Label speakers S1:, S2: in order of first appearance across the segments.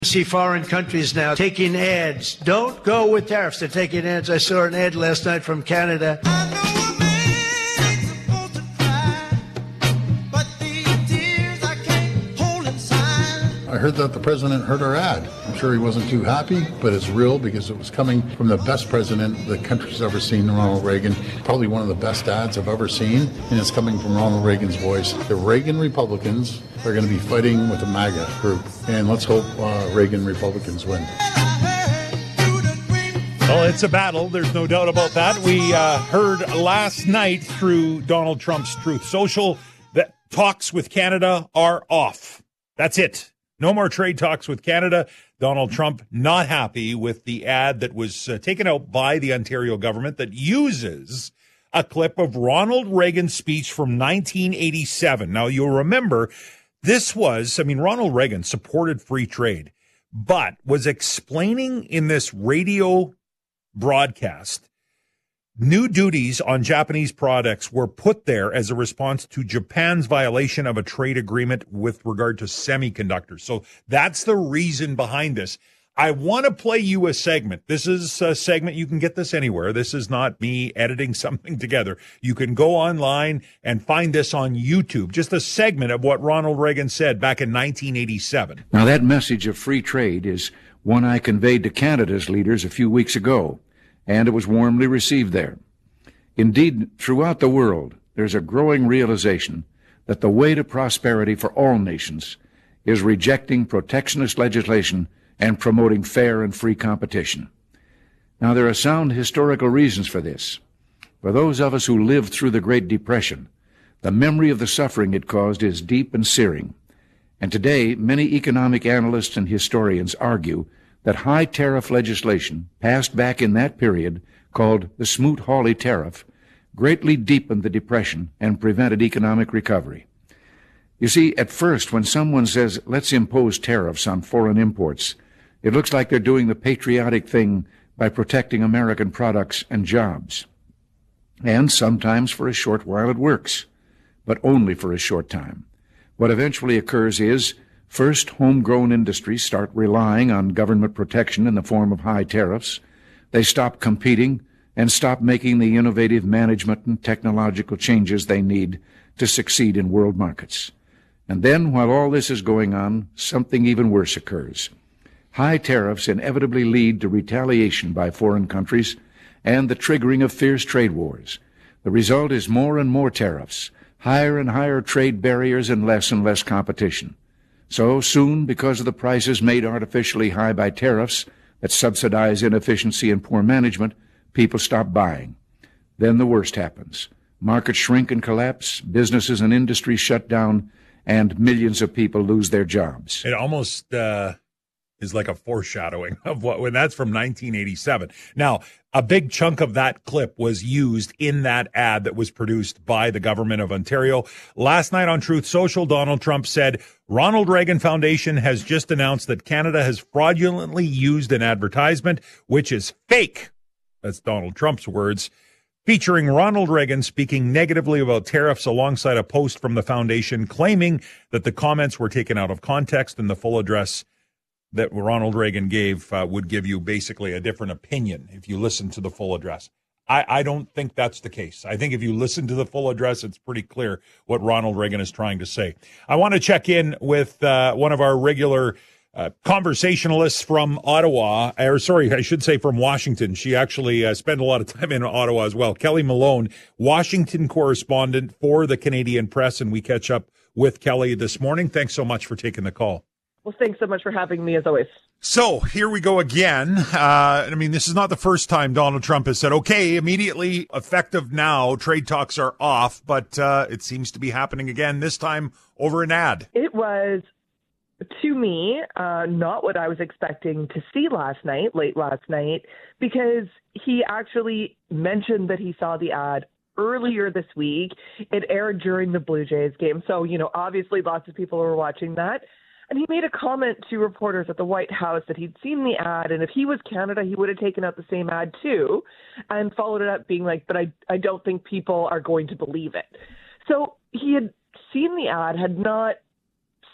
S1: See foreign countries now taking ads. Don't go with tariffs. They're taking ads. I saw an ad last night from Canada.
S2: I heard that the president heard our ad. I'm sure he wasn't too happy, but it's real because it was coming from the best president the country's ever seen, Ronald Reagan. Probably one of the best ads I've ever seen, and it's coming from Ronald Reagan's voice. The Reagan Republicans are going to be fighting with the MAGA group, and let's hope Reagan Republicans win.
S3: Well, it's a battle. There's no doubt about that. We heard last night through Donald Trump's Truth Social that talks with Canada are off. That's it. No more trade talks with Canada. Donald Trump not happy with the ad that was taken out by the Ontario government that uses a clip of Ronald Reagan's speech from 1987. Now, you'll remember Ronald Reagan supported free trade, but was explaining in this radio broadcast new duties on Japanese products were put there as a response to Japan's violation of a trade agreement with regard to semiconductors. So that's the reason behind this. I want to play you a segment. This is a segment. You can get this anywhere. This is not me editing something together. You can go online and find this on YouTube. Just a segment of what Ronald Reagan said back in 1987.
S4: Now, that message of free trade is one I conveyed to Canada's leaders a few weeks ago, and it was warmly received there. Indeed, throughout the world, there's a growing realization that the way to prosperity for all nations is rejecting protectionist legislation and promoting fair and free competition. Now, there are sound historical reasons for this. For those of us who lived through the Great Depression, the memory of the suffering it caused is deep and searing. And today, many economic analysts and historians argue that high tariff legislation passed back in that period, called the Smoot-Hawley Tariff, greatly deepened the Depression and prevented economic recovery. You see, at first, when someone says, let's impose tariffs on foreign imports, it looks like they're doing the patriotic thing by protecting American products and jobs. And sometimes for a short while it works, but only for a short time. What eventually occurs is, first, homegrown industries start relying on government protection in the form of high tariffs. They stop competing and stop making the innovative management and technological changes they need to succeed in world markets. And then, while all this is going on, something even worse occurs. High tariffs inevitably lead to retaliation by foreign countries and the triggering of fierce trade wars. The result is more and more tariffs, higher and higher trade barriers, and less competition. So soon, because of the prices made artificially high by tariffs that subsidize inefficiency and poor management, people stop buying. Then the worst happens. Markets shrink and collapse, businesses and industries shut down, and millions of people lose their jobs.
S3: It almost is like a foreshadowing of when that's from 1987. Now, a big chunk of that clip was used in that ad that was produced by the government of Ontario. Last night on Truth Social, Donald Trump said, Ronald Reagan Foundation has just announced that Canada has fraudulently used an advertisement, which is fake. That's Donald Trump's words, featuring Ronald Reagan speaking negatively about tariffs alongside a post from the foundation claiming that the comments were taken out of context and the full address that Ronald Reagan gave would give you basically a different opinion if you listen to the full address. I don't think that's the case. I think if you listen to the full address, it's pretty clear what Ronald Reagan is trying to say. I want to check in with one of our regular conversationalists from Ottawa, or sorry, I should say from Washington. She actually spent a lot of time in Ottawa as well. Kelly Malone, Washington correspondent for the Canadian Press, and we catch up with Kelly this morning. Thanks so much for taking the call.
S5: Well, thanks so much for having me, as always.
S3: So here we go again. This is not the first time Donald Trump has said, okay, immediately effective now, trade talks are off, but it seems to be happening again, this time over an ad.
S5: It was, to me, not what I was expecting to see late last night, because he actually mentioned that he saw the ad earlier this week. It aired during the Blue Jays game. So, obviously lots of people were watching that. And he made a comment to reporters at the White House that he'd seen the ad, and if he was Canada, he would have taken out the same ad too, and followed it up being like, but I don't think people are going to believe it. So he had seen the ad, had not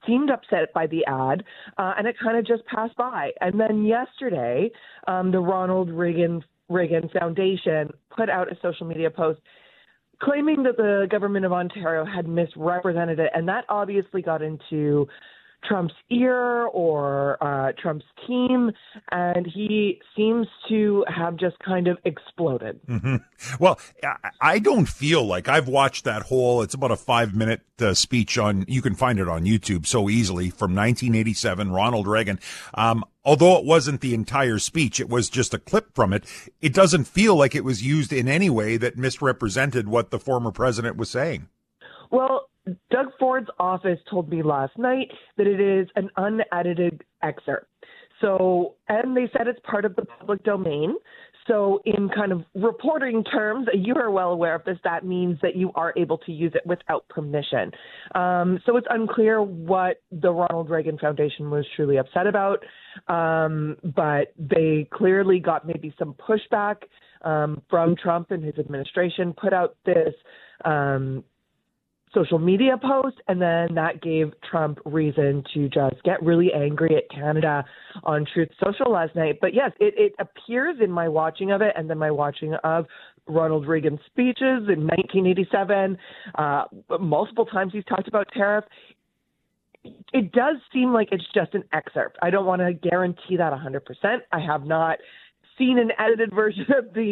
S5: seemed upset by the ad, and it kind of just passed by. And then yesterday, the Ronald Reagan Foundation put out a social media post claiming that the government of Ontario had misrepresented it, and that obviously got into Trump's ear or Trump's team, and he seems to have just kind of exploded.
S3: Mm-hmm. Well, I don't feel like I've watched that whole, it's about a 5-minute speech on, you can find it on YouTube so easily, from 1987, Ronald Reagan. Although it wasn't the entire speech, it was just a clip from it. It doesn't feel like it was used in any way that misrepresented what the former president was saying.
S5: Well, Doug Ford's office told me last night that it is an unedited excerpt. So, and they said it's part of the public domain. So in kind of reporting terms, you are well aware of this, that means that you are able to use it without permission. So it's unclear what the Ronald Reagan Foundation was truly upset about, but they clearly got maybe some pushback from Trump and his administration, put out this social media post, and then that gave Trump reason to just get really angry at Canada on Truth Social last night. But yes, it appears in my watching of it and then my watching of Ronald Reagan's speeches in 1987, multiple times he's talked about tariffs. It does seem like it's just an excerpt. I don't want to guarantee that 100%. I have not seen an edited version of the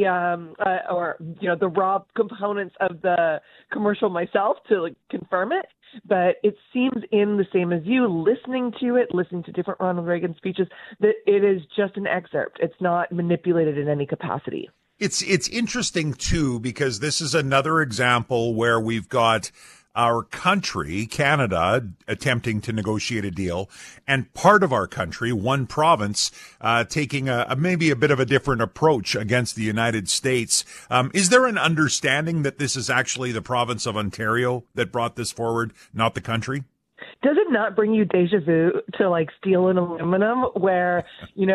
S5: the raw components of the commercial myself to confirm it, but it seems in the same as you, listening to different Ronald Reagan speeches, that it is just an excerpt. It's not manipulated in any capacity.
S3: It's interesting too, because this is another example where we've got our country, Canada, attempting to negotiate a deal, and part of our country, one province, taking maybe a bit of a different approach against the United States. Is there an understanding that this is actually the province of Ontario that brought this forward, not the country?
S5: Does it not bring you deja vu to like steel and aluminum, where,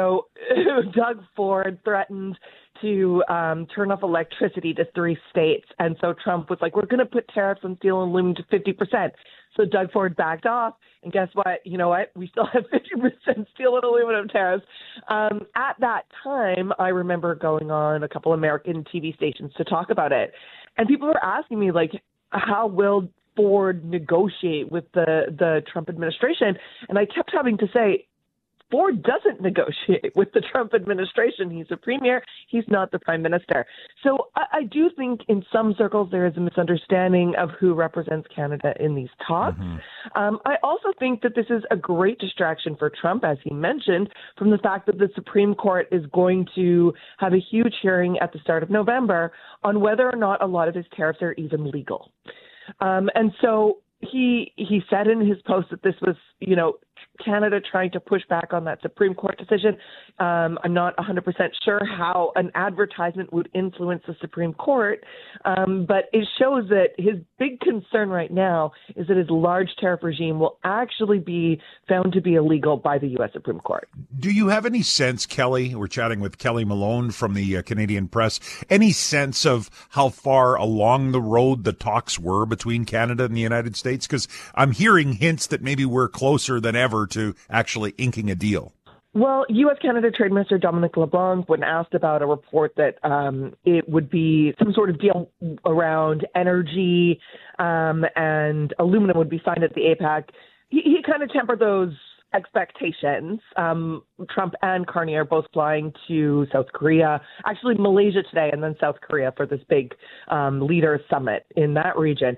S5: Doug Ford threatened to turn off electricity to 3 states. And so Trump was like, we're going to put tariffs on steel and aluminum to 50%. So Doug Ford backed off. And guess what? You know what? We still have 50% steel and aluminum tariffs. At that time, I remember going on a couple American TV stations to talk about it. And people were asking me, like, how will Ford negotiate with the Trump administration? And I kept having to say, Ford doesn't negotiate with the Trump administration. He's a premier. He's not the prime minister. So I do think in some circles there is a misunderstanding of who represents Canada in these talks. Mm-hmm. I also think that this is a great distraction for Trump, as he mentioned, from the fact that the Supreme Court is going to have a huge hearing at the start of November on whether or not a lot of his tariffs are even legal. And so he said in his post that this was, Canada trying to push back on that Supreme Court decision. I'm not 100% sure how an advertisement would influence the Supreme Court, but it shows that his big concern right now is that his large tariff regime will actually be found to be illegal by the U.S. Supreme Court.
S3: Do you have any sense, Kelly, we're chatting with Kelly Malone from the Canadian Press, any sense of how far along the road the talks were between Canada and the United States? Because I'm hearing hints that maybe we're closer than ever to actually inking a deal.
S5: Well, U.S.-Canada Trade Minister Dominic LeBlanc, when asked about a report that it would be some sort of deal around energy and aluminum would be signed at the APEC, he kind of tempered those expectations. Trump and Carney are both flying to South Korea, actually Malaysia today, and then South Korea for this big leader summit in that region.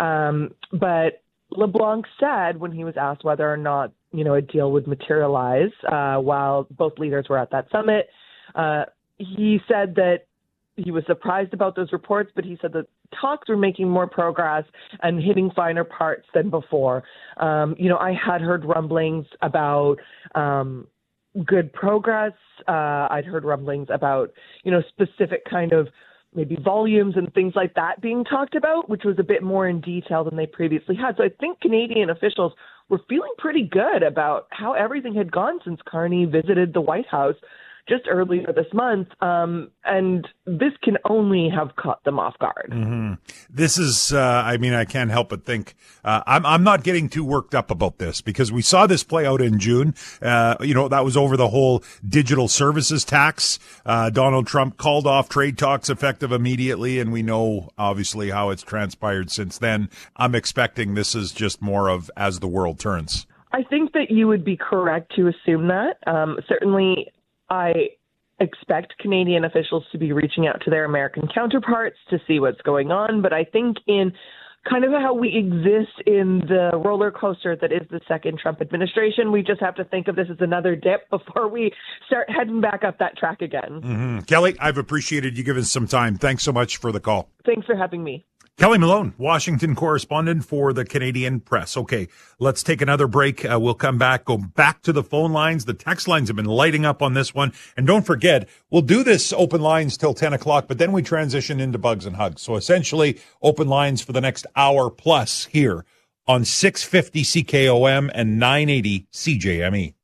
S5: But LeBlanc said when he was asked whether or not a deal would materialize while both leaders were at that summit, he said that he was surprised about those reports, but he said that talks were making more progress and hitting finer parts than before. I had heard rumblings about good progress. I'd heard rumblings about, specific kind of maybe volumes and things like that being talked about, which was a bit more in detail than they previously had. So I think Canadian officials were feeling pretty good about how everything had gone since Carney visited the White House just earlier this month, and this can only have caught them off guard.
S3: Mm-hmm. This is, I mean, I can't help but think, I'm not getting too worked up about this because we saw this play out in June. That was over the whole digital services tax. Donald Trump called off trade talks effective immediately, and we know obviously how it's transpired since then. I'm expecting this is just more of as the world turns.
S5: I think that you would be correct to assume that. Certainly, I expect Canadian officials to be reaching out to their American counterparts to see what's going on. But I think in kind of how we exist in the roller coaster that is the second Trump administration, we just have to think of this as another dip before we start heading back up that track again.
S3: Mm-hmm. Kelly, I've appreciated you giving us some time. Thanks so much for the call.
S5: Thanks for having me.
S3: Kelly Malone, Washington correspondent for the Canadian Press. Okay, let's take another break. We'll come back, go back to the phone lines. The text lines have been lighting up on this one. And don't forget, we'll do this open lines till 10 o'clock, but then we transition into Bugs and Hugs. So essentially, open lines for the next hour plus here on 650 CKOM and 980 CJME.